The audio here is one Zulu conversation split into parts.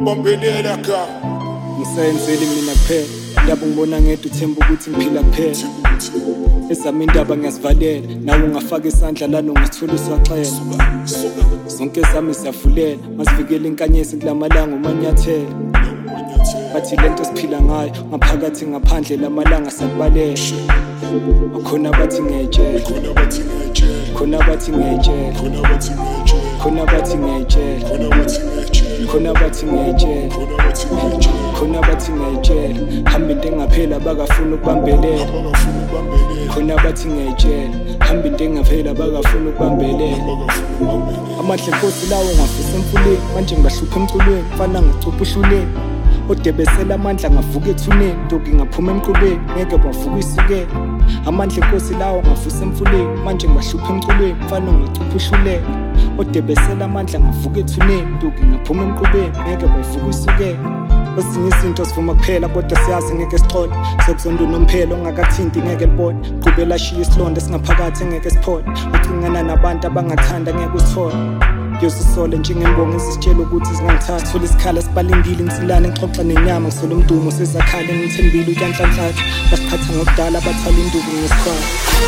ebambelela ka ngisayenzeli mina kuphela indaba ngibona ngedwa uthemba ukuthi ngiphila kuphela ezami indaba ngiyazivalela nawe ungafaka isandla lana ungasithola uswaxela zonke zami siyavulela masivikele inkanyezi kulamalanga umanyathela bathi lento siphila ngayo ngaphakathi ngaphandle lamalanga sakubalela khona bathi ngejele khona bathi ngejele khona bathi ngejele khona bathi ngejele khona bathi ngejele hamba into engaphela bakafuna ukubambelela khona bathi ngejele hamba into engaphela bakafuna ukubambelela amandla enkosi lawo ngafisa emfuleni manje ngibahlupha emculweni mfana ngicupha uhluleni odebesela amandla ngavuka ethuneni ntoki ngaphuma emqubeni ngeke bavuka isukela amandla enkosi lawo ngavusa emfuleni manje ngibahlupha emculweni mfana ngicupha uhluleni odebesela amandla ngavuka ethuneni ntoki ngaphuma emqubeni ngeke bavuka isukela ezinye izinto sivuma kuphela kodwa siyazi ngeke sixole sekuzondo nomphelo ongakathinti ngeke libone qhubela shiya isilonda singaphakathi ngeke siphole ucingana nabantu abangathanda ngeke usithole ngiyosisole njengembongo ezisitshela ukuthi zingangithatha thola isikhala sibalindile insilane ngixoxa nenyama ngisole umdumo sezakhale ngithembile utyanhlanhlathu basiphatha ngokudala bathala induku ngesikhwala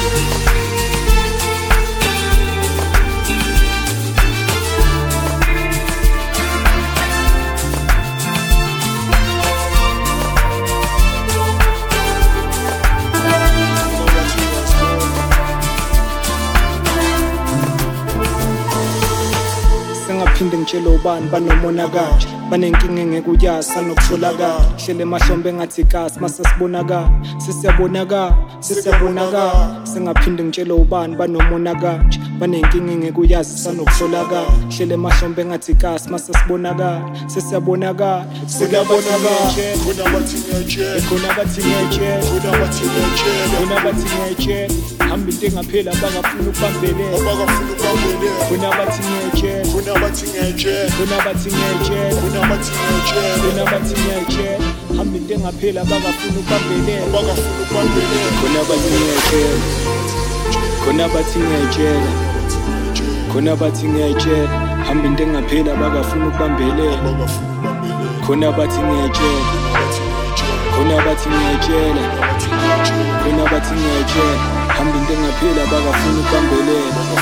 phinde ngitshela ubani banomona kanje banenkinga engeke uyazi sanokutholakala hlele emahlombe engathi kasi masasibonakala sesiyabonakala sengaphinde ngitshela ubani banomona kanje banenkinga engeke uyazi sanokutholakala hlele emahlombe engathi kasi masasibonakala sesiyabonakala khona bathi ngejele khona bathi ngejele khona bathi ngejele khona bathi ngejele hamba into engaphela abakafuna ukubambelela khona bathi ngejele khona bathi ngejele khona bathi ngejele khona bathi ngejele khona bathi ngejele hamba into engaphela abakafuna ukubambelela khona bathi ngejele khona bathi ngejele khona bathi ngejele hamba into engaphela abakafuna ukubambelela khona bathi ngejele khona bathi ngejele khona bathi ngejele hamba into engaphela abakafuna ukubambelela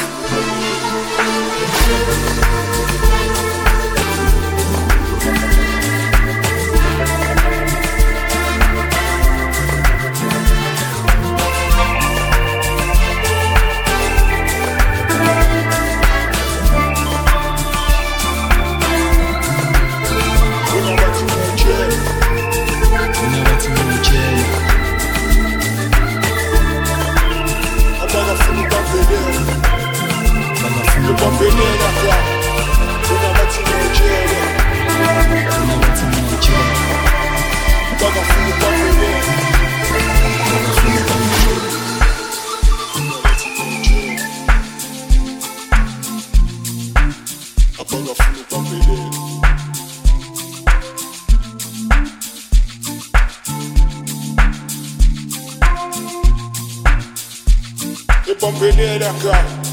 ebambelela ka khona bathi ngejele khona bathi ngejele bakafuna ukubambelela abangafuna ukubambelela ebambelela ka